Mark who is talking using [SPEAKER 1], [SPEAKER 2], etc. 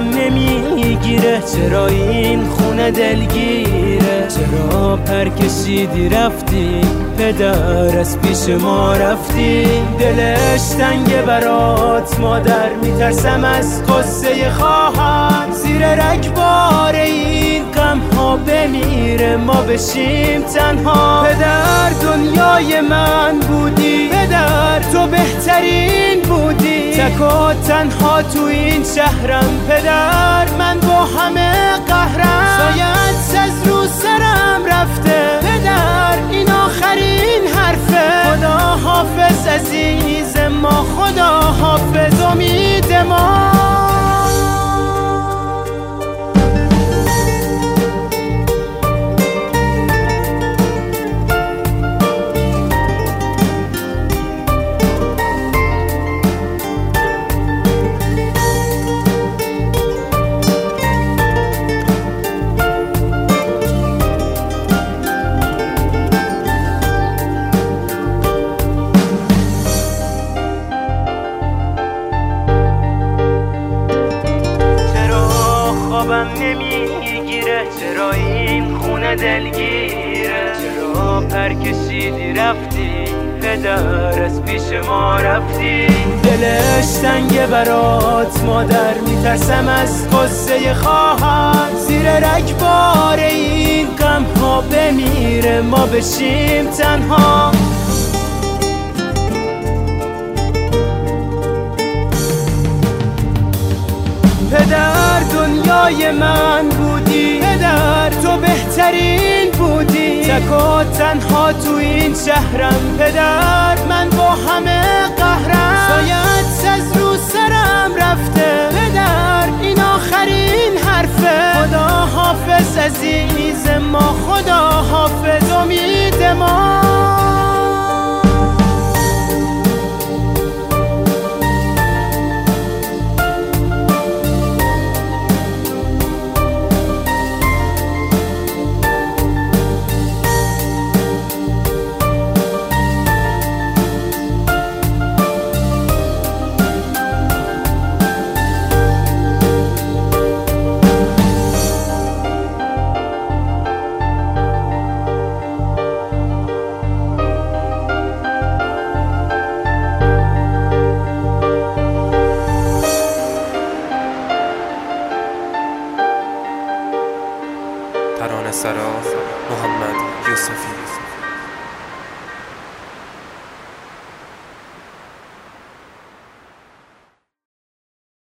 [SPEAKER 1] خوابم نمیگیره، چرا این خونه دلگیره، چرا پر کشیدی رفتی پدر از پیش ما رفتی. دلش تنگه برات مادر، میترسم از قصه خواهر، زیر رگبار این غم ها بمیره ما بشیم تنها. پدر دنیای من بودی، پدر تو بهترین بودی، تک و تنها تو این شهرم پدر، من با همه قهرم. شاید از رو سرم رفته پدر این آخرین حرفه، خدا حافظ عزیز ما، خدا حافظ امید ما. خوابم نمیگیره، چرا این خونه دلگیره، چرا پر کشیدی رفتی پدر از پیش ما رفتی. دلش تنگه برات مادر، میترسم از قصه خواهر، زیر رگبار این غم ها بمیره ما بشیم تنها. پدر دنیای من بودی، پدر تو بهترین بودی، تک و تنها تو این شهرم پدر، من با همه قهرم. شاید از رو سرم رفته پدر این آخرین حرفه، خدا حافظ عزیز ما، خدا حافظ امید ما.
[SPEAKER 2] ترانه سرا محمد یوسفی.